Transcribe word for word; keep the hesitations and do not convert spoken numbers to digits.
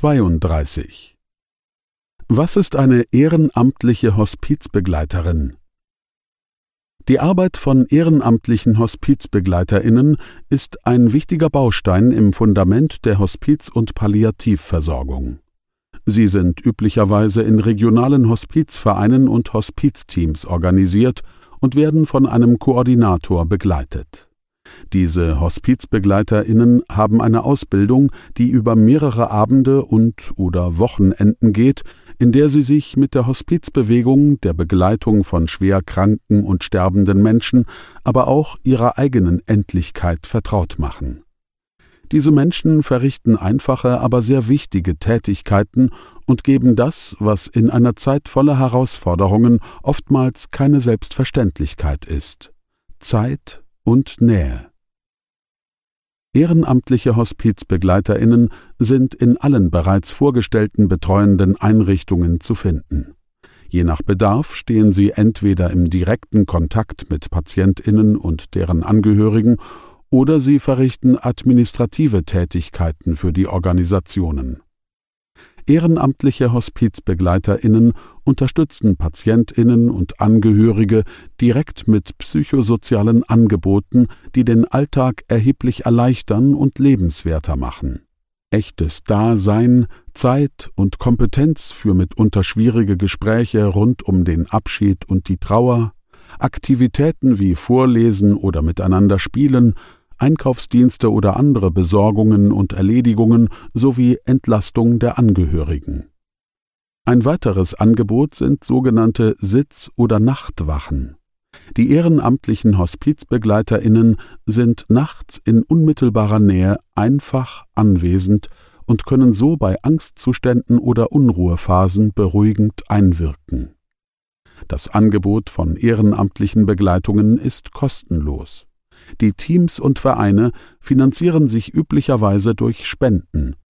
zweiunddreißig. Was ist eine ehrenamtliche Hospizbegleiterin? Die Arbeit von ehrenamtlichen HospizbegleiterInnen ist ein wichtiger Baustein im Fundament der Hospiz- und Palliativversorgung. Sie sind üblicherweise in regionalen Hospizvereinen und Hospizteams organisiert und werden von einem Koordinator begleitet. Diese HospizbegleiterInnen haben eine Ausbildung, die über mehrere Abende und/oder Wochenenden geht, in der sie sich mit der Hospizbewegung, der Begleitung von schwer kranken und sterbenden Menschen, aber auch ihrer eigenen Endlichkeit vertraut machen. Diese Menschen verrichten einfache, aber sehr wichtige Tätigkeiten und geben das, was in einer Zeit voller Herausforderungen oftmals keine Selbstverständlichkeit ist: Zeit und Nähe. Ehrenamtliche HospizbegleiterInnen sind in allen bereits vorgestellten betreuenden Einrichtungen zu finden. Je nach Bedarf stehen sie entweder im direkten Kontakt mit PatientInnen und deren Angehörigen oder sie verrichten administrative Tätigkeiten für die Organisationen. Ehrenamtliche HospizbegleiterInnen unterstützen PatientInnen und Angehörige direkt mit psychosozialen Angeboten, die den Alltag erheblich erleichtern und lebenswerter machen. Echtes Dasein, Zeit und Kompetenz für mitunter schwierige Gespräche rund um den Abschied und die Trauer, Aktivitäten wie Vorlesen oder miteinander spielen, Einkaufsdienste oder andere Besorgungen und Erledigungen sowie Entlastung der Angehörigen. Ein weiteres Angebot sind sogenannte Sitz- oder Nachtwachen. Die ehrenamtlichen HospizbegleiterInnen sind nachts in unmittelbarer Nähe einfach anwesend und können so bei Angstzuständen oder Unruhephasen beruhigend einwirken. Das Angebot von ehrenamtlichen Begleitungen ist kostenlos. Die Teams und Vereine finanzieren sich üblicherweise durch Spenden,